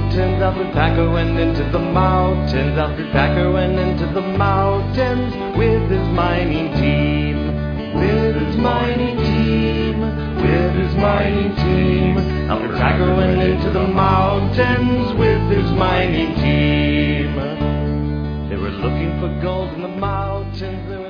mountains. Alfred Packer went into the mountains. Alfred Packer went into the mountains with his mining team. With his mining team. With his mining team. Alfred Packer went into the mountains with his mining team. They were looking for gold in the mountains.